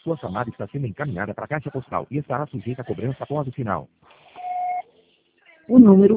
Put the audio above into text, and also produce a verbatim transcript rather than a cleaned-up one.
Sua chamada está sendo encaminhada para a caixa postal e estará sujeita a cobrança após o sinal. O número